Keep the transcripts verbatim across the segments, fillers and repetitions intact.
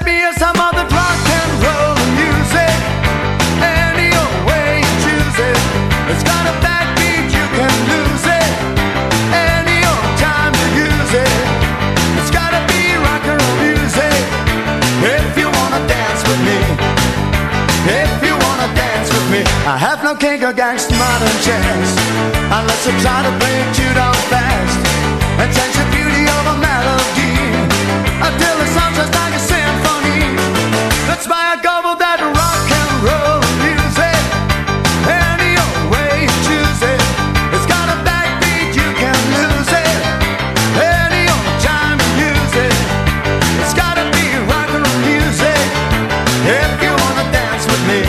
Let me hear some of the rock and roll music. Any old way you choose it. It's got a backbeat, you can lose it. Any old time you use it. It's gotta be rock and roll music. If you wanna dance with me, if you wanna dance with me, I have no kink against modern jazz, unless you try to play it too down fast and change the beauty of a melody until it sounds just like a symphony. That's why I go with that rock and roll music. Any old way you choose it. It's got a backbeat, you can lose it. Any old time you use it. It's gotta be rock and roll music. If you wanna dance with me,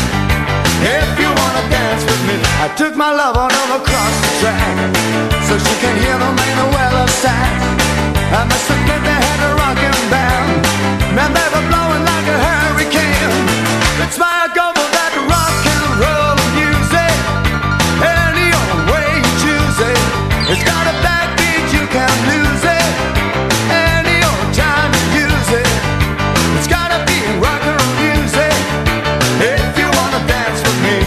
if you wanna dance with me, I took my love on over across the track so she can hear the main Weller sax. I must admit they had a rockin' band, and they were blowing like a hurricane. That's why I go for that rock and roll music. Any old way you choose it. It's got a backbeat, you can't lose it. Any old time you use it. It's gotta be rock and roll music. If you wanna dance with me,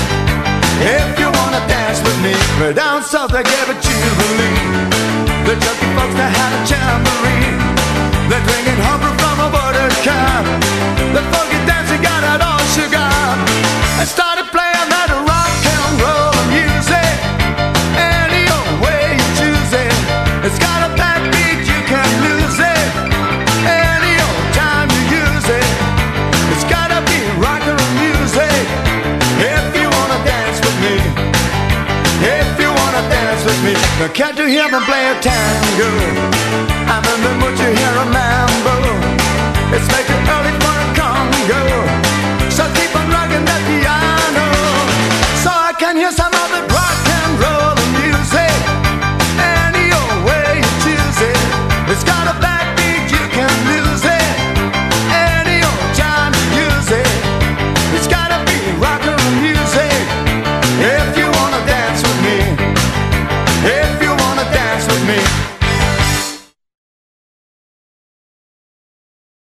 if you wanna dance with me. But down south they gave a jubilee. The junkie folks that had a jamboree. They're drinking homebrew from a buttered cup. The funky dancer got it all sugar. I started playing that rock and roll music. Any old way you choose it. It's got a backbeat, you can't lose it. Any old time you use it. It's gotta be rock and roll music. If you wanna dance with me, if you wanna dance with me. Now can't you hear me play a tango? I'm in the mood to hear a mambo. It's making early for a Congo.